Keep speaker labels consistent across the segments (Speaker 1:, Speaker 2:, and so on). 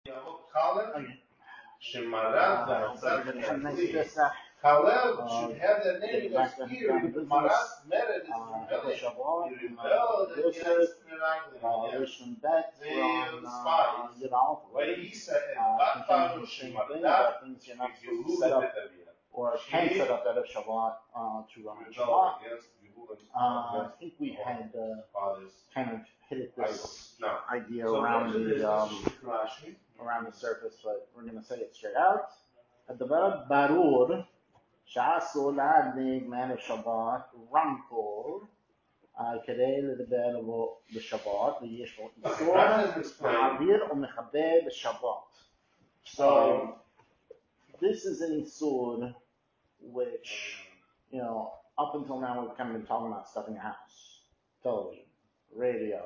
Speaker 1: Okay. Everybody have a nice Pesach.
Speaker 2: Should have that name
Speaker 1: Getting back to business. Happy Shabbat. Yosef. Rishon Bet from Yudal. Continuing the same thing about things you're not supposed to set up or can set up out of Shabbat to run on Shabbat. I think we had kind of hit this idea around the surface, but we're going to say it straight out. הדבר ברור שאסור להדליק מערב שבת רמקול כדי לדבר בו בשבת, ויש לו איסור להעביר או מכבה בשבת. So this is an isur which, up until now we've kind of been talking about stuff in your house, television, radio,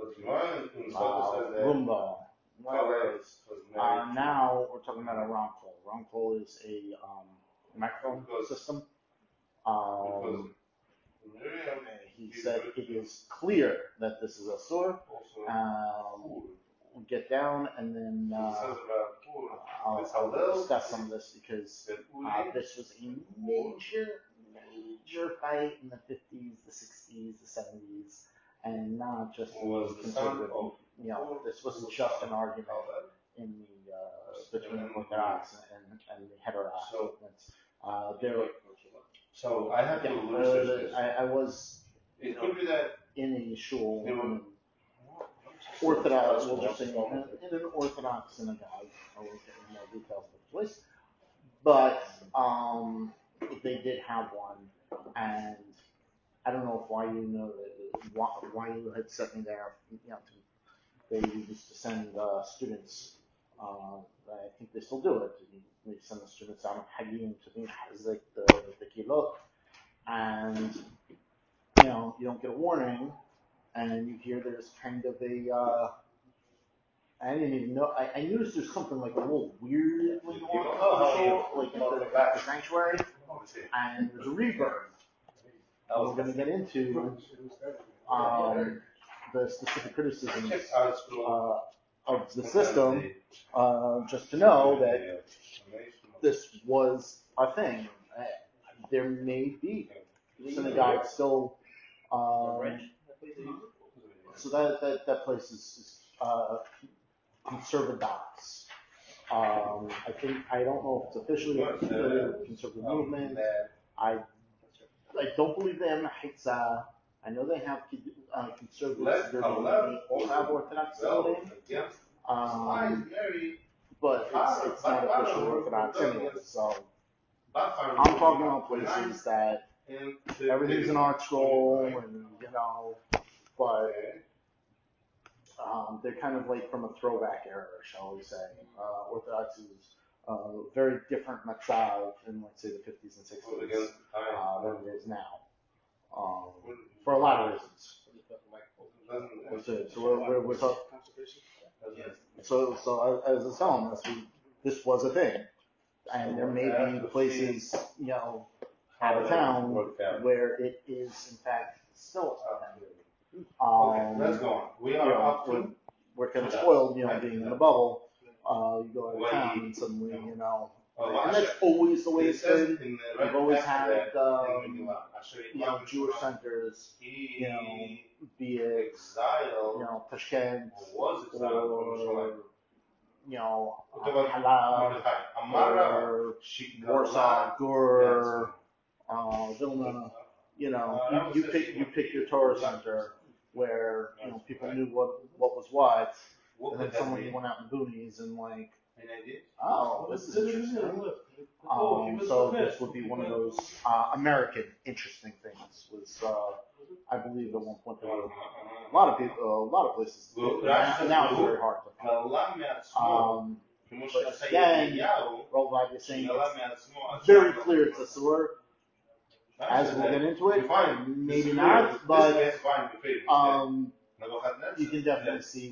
Speaker 1: Roomba, whatever it is. Now we're talking about a Romcol. Romcol is a microphone system. He said it is clear that this is a sur. We'll get down and then I'll discuss some of this because this was a major fight in the 50s, the 60s, the 70s, and not just the conservative. This wasn't just an argument in the between the Orthodox and the heterodox movements.
Speaker 2: So I have to research this.
Speaker 1: I was
Speaker 2: It could be that
Speaker 1: in a shul, Orthodox, we'll just say in an Orthodox synagogue. I won't get into more details of the place, but they did have one, and I don't know why why you had sent me there. They used to send students. I think they still do it. They send the students out on Hagim to be like the kilot, and you don't get a warning, and you hear there's kind of a. I didn't even know. I noticed there's something like a little weird going on, like at the sanctuary, and there's a reverb. We're going to get into the specific criticisms of the system, just to know that this was a thing. There may be synagogues still. So that place is conservadox. I don't know if it's officially a conservative movement. I don't believe they have a Hitzah. I know they have conservatives. They all have Orthodox voting. But it's not official Orthodox anyway. So I'm talking about places that everything's an art scroll, and but they're kind of like from a throwback era, shall we say. Orthodox is very different matzav in, let's say, the 50s and 60s than it is now, for a lot of reasons. So we're talking. So as I was telling us, this was a thing, and there may be places, out of town where it is in fact still a thing.
Speaker 2: Let's go on.
Speaker 1: We're kind of spoiled, being in the bubble. You go out of town and suddenly, and that's always the way it's been. We've always had, Jewish centers, be it, Tashkent, or, Halab, or Warsaw, Gur, Vilna. You pick your Torah center where people knew what was what, and then suddenly you went out in the boonies and this is interesting. So this would be one of those American interesting things. Was I believe at one point there were a lot of places. Now it's very hard to. But again, Rob is saying it's very clear it's a sewer. As we'll get into it, maybe not, but you can definitely see.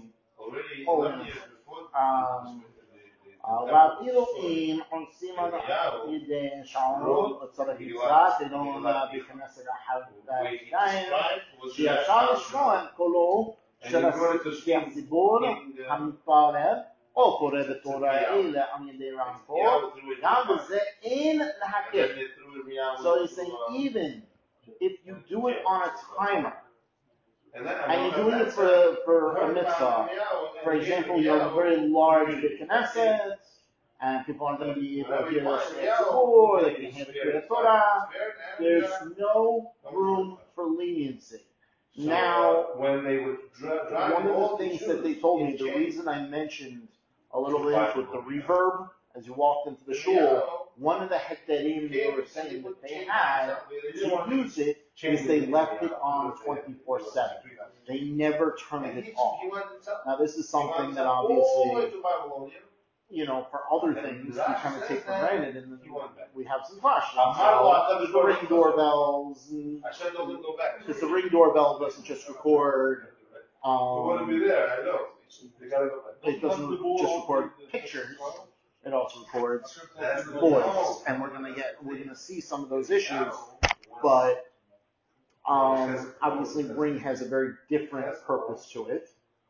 Speaker 1: ואפילו אם עושים על ידי שעון לצורך יצירה, תדעו להיכנס לאחד ועדיין, שאפשר לשמוע את קולו של הציבור המתפלל או קורא בתורה אלה על ידי רמקול, גם בזה אין להקל. So he's saying even if you do it on a timer, and you're doing it for a mitzvah, for example, you have a very large big Knesset, and people aren't going to be able to hear the Shema, they can hear the Torah, there's no room for leniency. Now,
Speaker 2: when they would
Speaker 1: one of the things that they told me, the reason I mentioned a little bit with the reverb, as you walked into the shul, one of the hekderim they were saying that they had to use it is they left it on 24/7. They never turned it off. Now this is something that obviously, for other things we kind of take for granted, and then we have some questions. So, the ring doorbells, because the ring doorbell doesn't just record. It doesn't just record pictures. It also records voice, and we're gonna see some of those issues. But obviously, Ring has a very different purpose to it.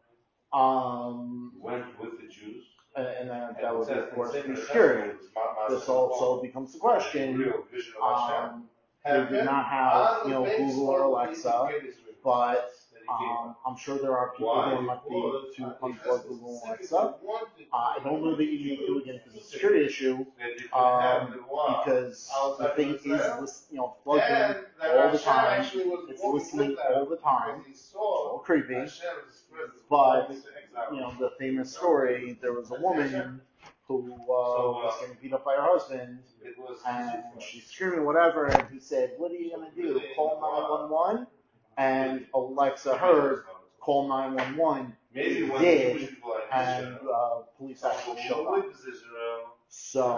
Speaker 2: Went with the Jews.
Speaker 1: And that would be, of course, be security. This also becomes the question. They did not have, Google or Alexa, but I'm sure there are people who are lucky to unplug Google and Alexa. I don't know that you need to do it again because it's a security issue, because the thing is, plugged in all the time. It's listening all the time. It's a little creepy. But, the famous story, there was a woman who was getting beat up by her husband, and she's screaming whatever, and he said, "What are you going to do? Call 911? And Alexa heard, call 911. He did, and police actually showed up. So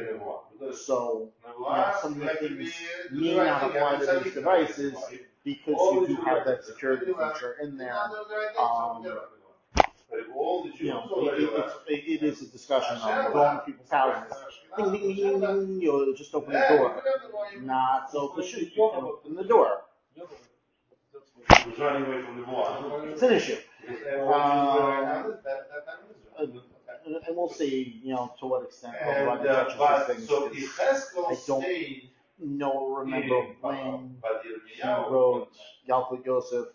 Speaker 1: some of the things may not apply to these devices because you do have that security feature in there. It is a discussion on going to people's houses. Ding, ding, ding, ding, you just open the door. Not so the shoot, you can open the door. It's an issue. And we'll see, to what extent everybody touches these things. I don't remember when he wrote Yalkut Yosef.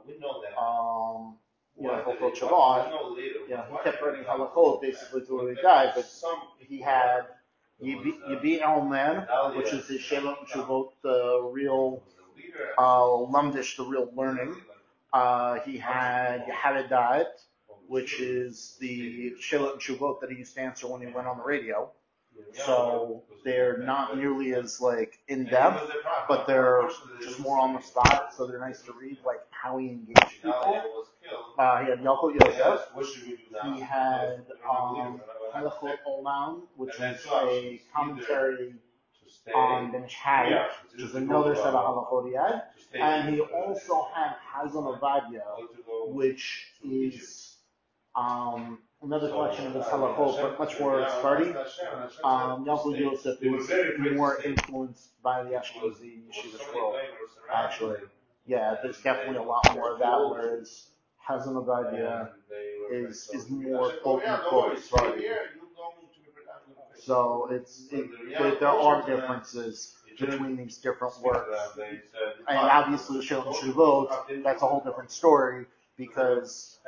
Speaker 1: Hilchot Shabbat, he kept writing halachot basically till he died, but he had Yibi Elman, which is the Shelot and Shuvot, the real Lamdish, the real learning. He had Yehavedat, which is the Shelot and Shuvot that he used to answer when he went on the radio. So they're not nearly as in depth, but they're just more on the spot. So they're nice to read, how he engaged people. He had Yalkut Yosef. He had Halachot Olam, which is a commentary on Ben Ishai, which is another set of halachot he had. And he also had Hazon Ovadia, which is another collection of his halachot, but much more Sephardi. Yalkut Yosef was more influenced by the Ashkenazi Yeshivish world, actually. Yeah, there's definitely a lot more of that, whereas Hazon Ovadia is more quote-unquote Sephardi. So there are differences between these different works. And obviously, Shelot and Shuvot, that's a whole different story, because,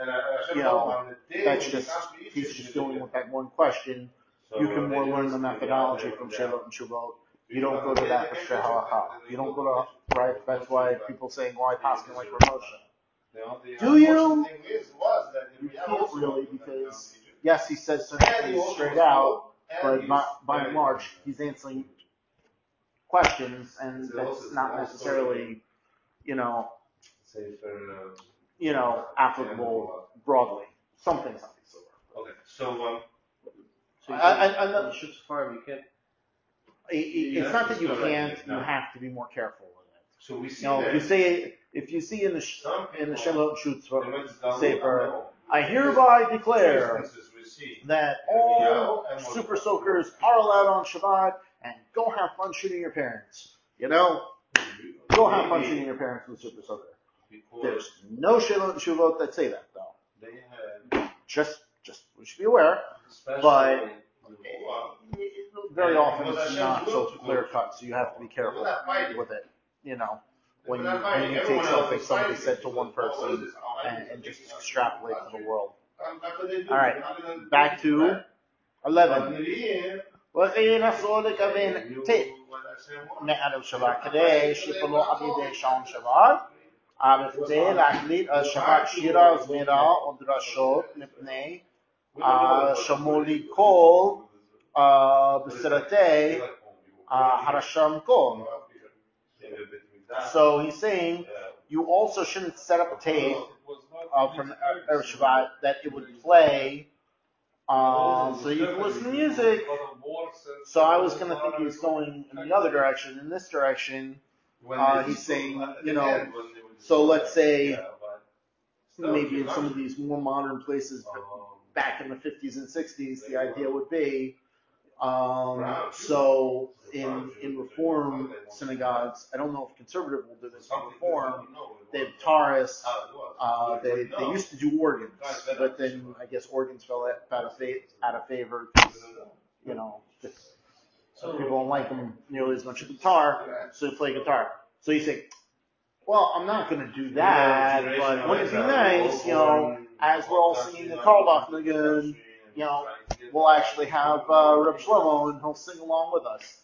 Speaker 1: he's just dealing with that one question. You can more learn the methodology from Shelot and Shuvot. You don't go to that for Sheh Halacha. You don't go to, right? That's why people saying, I pass me like promotion. Do you? You can't really, because, yes, he says certain things straight out, but by and large, he's answering questions, and that's not necessarily, applicable broadly. Some things obviously work.
Speaker 2: Okay, so
Speaker 1: I'm not.
Speaker 3: You can't.
Speaker 1: It's not that you can't. You have to be more careful with it.
Speaker 2: So we see
Speaker 1: if you see in the Shelot Shutz Sefer, I hereby declare that all super soakers are allowed on Shabbat, and go have fun shooting your parents. Go have fun shooting your parents with super soaker. There's no Shelot and Shuvot that say that, though. Just Just we should be aware. But very often it's not so clear cut, so you have to be careful with it. When you take something somebody said to one person and just extrapolate to the world. All right, back to 11. וכי נסו לכוון ט מערב שבת כדי שיפולו על ידי שעון שבת, בכדי להקליט על שבת שירה זמירה ודרשות מפני שמעו לי קול בסרטי הרשם קול. So he's saying you also shouldn't set up a tape from Erev Shabbat that it would play so you can listen to music. So I was going to think he was going in the other direction. In this direction, he's saying, so let's say maybe in some of these more modern places back in the 50s and 60s, the idea would be, so in Reform synagogues, I don't know if conservative will do this, in Reform, they have guitarists, they used to do organs, but then I guess organs fell out of favor, so people don't like them nearly as much as guitar, so they play guitar. So you say, well, I'm not going to do that, but wouldn't it be nice, as we're all singing the Carlebach Nagun, we'll actually have Reb Shlomo and he'll sing along with us.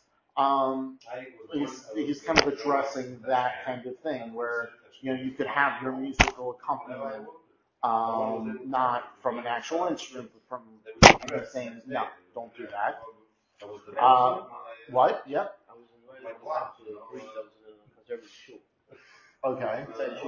Speaker 1: He's kind of addressing that kind of thing where, you could have your musical accompaniment, not from an actual instrument, but from, and he's saying, no, don't do that. What? Yeah. Okay.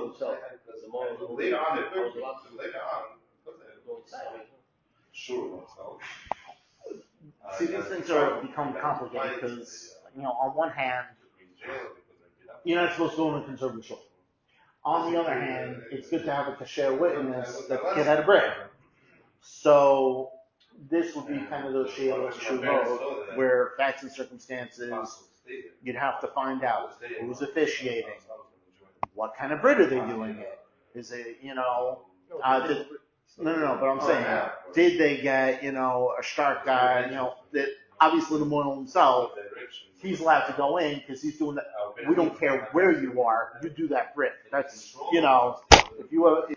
Speaker 1: See, these things become complicated because, on one hand, you're not supposed to go in a conservative shul. On the other hand, it's good to have a kasher witness that the kid had a break. So this would be kind of those shaylas shuvot where facts and circumstances, you'd have to find out who's officiating, what kind of bread are they doing it? Is it, no, but I'm saying, did they get, a shark guy, that obviously the Moil himself, he's allowed to go in because he's doing that. We don't care where you are, you do that Brit. That's, if you